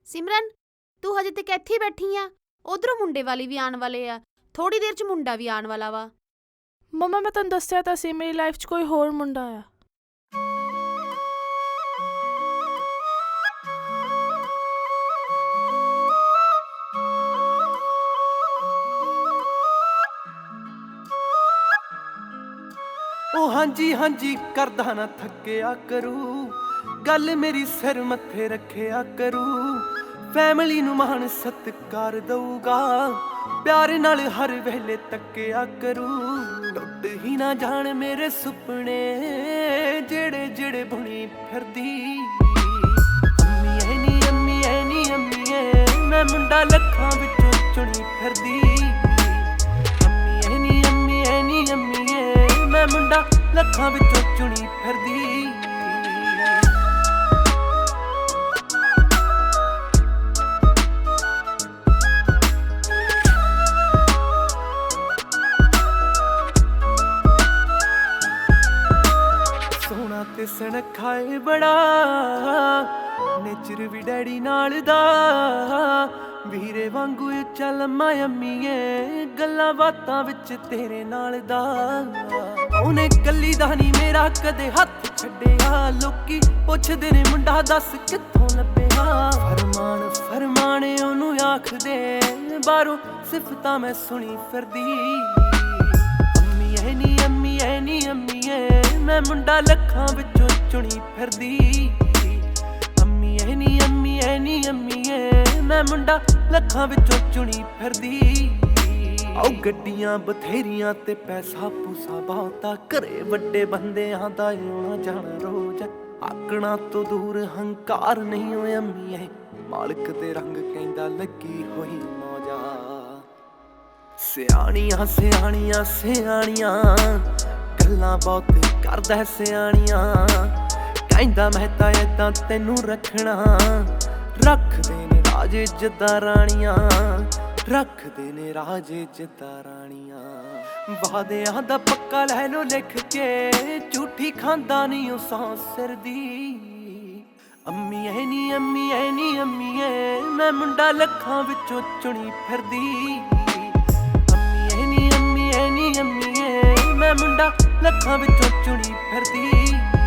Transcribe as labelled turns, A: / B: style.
A: ਸਿਮਰਨ, ਤੂੰ ਹਜੇ ਤੱਕ ਇੱਥੇ ਹੀ ਬੈਠੀ ਆ? ਉਧਰੋਂ ਮੁੰਡੇ ਵਾਲੀ ਵੀ ਆਉਣ ਵਾਲੇ ਆ, ਥੋੜੀ ਦੇਰ ਚ ਮੁੰਡਾ ਵੀ ਆਉਣ ਵਾਲਾ ਵਾ।
B: ਮੰਮਾ ਮੈਂ ਤੁਹਾਨੂੰ ਦੱਸਿਆ ਤਾਂ ਸੀ ਮੇਰੀ ਲਾਈਫ 'ਚ ਕੋਈ ਹੋਰ ਮੁੰਡਾ ਆ।
C: ਉਹ ਹਾਂਜੀ ਹਾਂਜੀ ਕਰਦਾ ਨਾ ਥੱਕਿਆ ਕਰੂ, ਗੱਲ ਮੇਰੀ ਸਿਰ ਮੱਥੇ ਰੱਖਿਆ ਕਰੂ। ਫੈਮਿਲੀ ਨੂੰ ਮਾਣ ਸਤਿਕਾਰ ਦਊਗਾ, ਪਿਆਰ ਨਾਲ ਹਰ ਵੇਲੇ ਤੱਕਿਆ ਕਰੂ। ਟੁੱਟ ਹੀ ਨਾ ਜਾਣ ਮੇਰੇ ਸੁਪਨੇ ਜਿਹੜੇ ਜਿਹੜੇ ਬੁਣੀ ਫਿਰਦੀ। ਅੰਮੀ ਐ ਨੀ ਅੰਮੀ ਐ ਨੀ ਅੰਮੀ ਐ, ਮੈਂ ਮੁੰਡਾ ਲੱਖਾਂ ਵਿੱਚੋਂ ਚੁਣੀ ਫਿਰਦੀ। ਅੰਮੀ ਐ ਨੀ ਅੰਮੀ ਐ ਨੀ ਅੰਮੀ ਐ, ਮੈਂ ਮੁੰਡਾ ਲੱਖਾਂ ਵਿੱਚੋਂ ਚੁਣੀ ਫਿਰਦੀ। ਸੋਹਣਾ ਤੇ ਸੁਨੱਖਾ ਏ ਬੜਾ, ਨੇਚਰ ਵੀ ਡੈਡੀ ਨਾਲ ਦਾ। ਵੀਰੇ ਵਾਂਗੂ ਉੱਚਾ ਲੰਮਾ ਅੰਮੀਏ, ਗੱਲਾਂ ਬਾਤਾਂ ਵਿੱਚ ਤੇਰੇ ਨਾਲ ਦਾ। ਉਹਨੇ ਕੱਲੀ ਦਾ ਨੀ ਮੇਰਾ ਕਦੇ ਹੱਥ ਛੱਡਿਆ, ਲੋਕੀ ਪੁੱਛਦੇ ਨੇ ਮੁੰਡਾ ਦੱਸ ਕਿੱਥੋਂ ਲੱਭਿਆ। ਫਰਮਾਨ ਫਰਮਾਨ ਉਹਨੂੰ ਆਖਦੇ, ਬਾਹਰੋਂ ਸਿਫਤਾਂ ਮੈਂ ਸੁਣੀ ਫਿਰਦੀ। ਅੰਮੀ ਐ ਨੀ ਅੰਮੀ ਐ ਨੀ ਅੰਮੀ ਐ, ਮੈਂ ਮੁੰਡਾ ਲੱਖਾਂ ਵਿੱਚੋਂ ਚੁਣੀ ਫਿਰਦੀ। ਅੰਮੀ ਐ ਨੀ ਅੰਮੀ ਐ ਨੀ ਅੰਮੀ ਐ, ਮੈਂ ਮੁੰਡਾ ਲੱਖਾਂ ਵਿੱਚੋਂ ਚੁਣੀ ਫਿਰਦੀ। ਆਓ ਗੱਡੀਆਂ ਬਥੇਰੀਆਂ ਤੇ ਪੈਸਾ ਪੂਸਾ ਬਹੁਤਾ, ਘਰੇ ਵੱਡੇ ਬੰਦਿਆਂ ਦਾ ਆਉਣਾ ਜਾਣਾ ਰੋਜ਼। ਆਕਣਾ ਤੋਂ ਦੂਰ ਹੰਕਾਰ ਨਹੀਂ ਓਏ ਅੰਮੀਏ, ਮਾਲਕ ਦੇ ਰੰਗ ਕਹਿੰਦਾ ਲੱਗੀ ਹੋਈ ਮੌਜਾ। ਸਿਆਣੀਆਂ ਸਿਆਣੀਆਂ ਸਿਆਣੀਆਂ ਗੱਲਾਂ ਬਹੁਤ ਕਰਦਾ ਸਿਆਣੀਆਂ, ਕਹਿੰਦਾ ਮੈਂ ਤਾਂ ਏਦਾਂ ਤੈਨੂੰ ਰੱਖਣਾ। ਰੱਖਦੇ ਨੇ ਰਾਜੇ ਜਿੱਦਾਂ ਰਾਣੀਆਂ, ਰੱਖਦੇ ਨੇ ਰਾਜੇ ਜਿੱਦਾਂ ਰਾਣੀਆਂ। ਵਾਅਦਿਆਂ ਦਾ ਪੱਕਾ ਲੈ ਲੋ ਲਿਖ ਕੇ, ਝੂਠੀ ਖਾਂਦਾ ਨਹੀਂ ਉਹ ਸੌਂ ਸਿਰ ਦੀ। ਅੰਮੀ ਐ ਨੀ ਅੰਮੀ ਐ ਨੀ ਅੰਮੀ ਐ, ਮੈਂ ਮੁੰਡਾ ਲੱਖਾਂ ਵਿੱਚੋਂ ਚੁਣੀ ਫਿਰਦੀ। ਅੰਮੀ ਐ ਨੀ ਅੰਮੀ ਐ ਨੀ ਅੰਮੀ ਐ, ਮੈਂ ਮੁੰਡਾ ਲੱਖਾਂ ਵਿੱਚੋਂ ਚੁਣੀ ਫਿਰਦੀ।